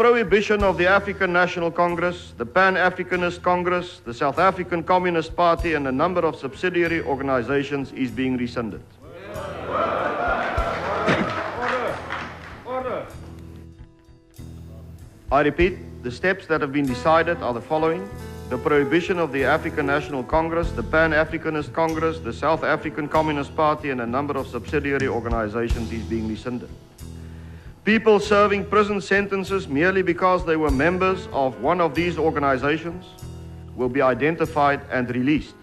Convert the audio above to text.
prohibition of the African National Congress, the Pan-Africanist Congress, the South African Communist Party, and a number of subsidiary organizations is being rescinded. Order. I repeat, the steps that have been decided are the following. The prohibition of the African National Congress, the Pan-Africanist Congress, the South African Communist Party, and a number of subsidiary organizations is being rescinded. People serving prison sentences merely because they were members of one of these organizations will be identified and released.